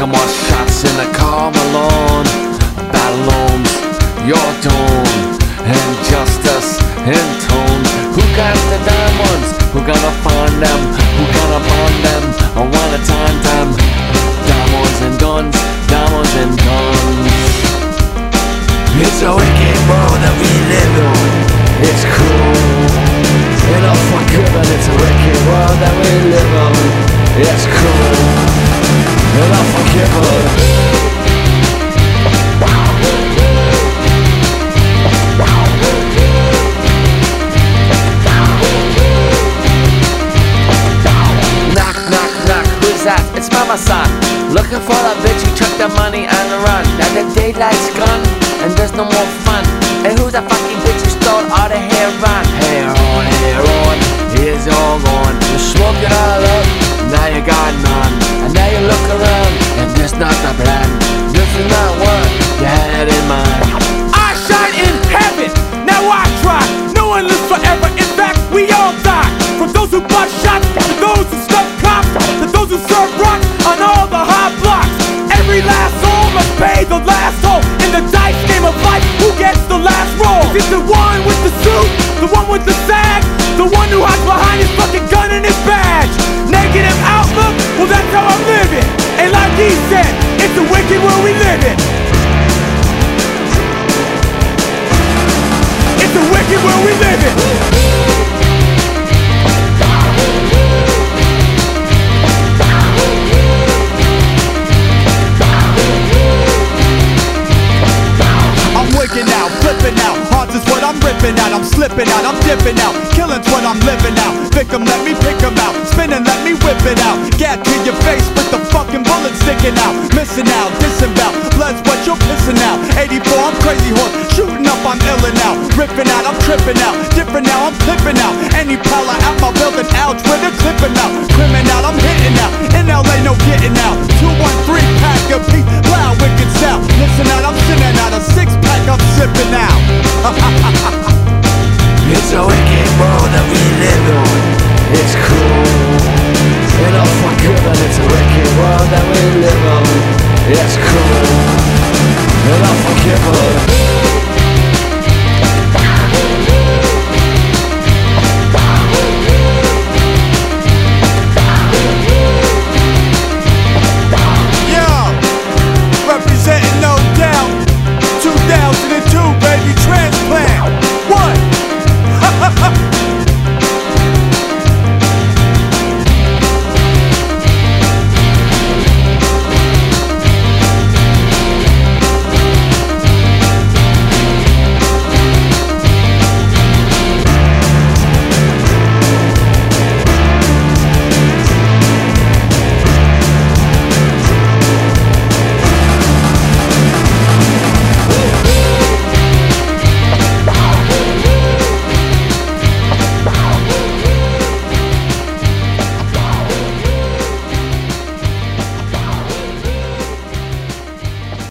more shots in the car alone. Battle looms, your doom, injustice in tone. Who got the diamonds? Who gonna find them? Who gonna burn them? I wanna time them. Diamonds and guns, diamonds and guns. It's a wicked world that we live in. It's cruel and unforgiven. It's a wicked world that we live in. It's cruel and unforgiven. It's Mama San, looking for a bitch who took the money and run. Now the daylight's gone and there's no more fun. And who's that fucking bitch who stole all the heroin? Heroin, it's all gone. You smoke it all up, now you got none. And now you look around and this not the plan. This is not what you had in mind. I shine in heaven, now I try. No one lives forever, in fact we all die. From those who bought shots, to those who stuck cops, to those who serve rocks on all the hot blocks. Every last soul must pay the last toll. In the dice game of life, who gets the last roll? Is it the one with the suit, the one with the sag, the one who hides behind his fucking gun and his badge? Negative outlook, well that's how I'm living. And like he said, it's a wicked world we live in. It's a wicked world we live in. Now, flipping out, hearts is what I'm ripping out. I'm slipping out, I'm dipping out, killing's what I'm living out. Victim, let me pick 'em out, spinning, let me whip it out. Gat to your face with the fucking bullet sticking out. Missing out, disembowel, blood's what you're pissing out. 84, I'm crazy horse, shooting up, I'm illin' out. Ripping out, I'm tripping out, different now, I'm clipping out. Any prowler out my building, ouch, where they're clipping out. Criminal, I'm hitting out, in LA, no getting out. 213, pack your piece, loud, wicked sound. Listen out, I'm sending out a 6-pack, I'm sipping out. It's a wicked world that we live in. It's cruel and unforgiven. It's a wicked world that we live in. It's cruel.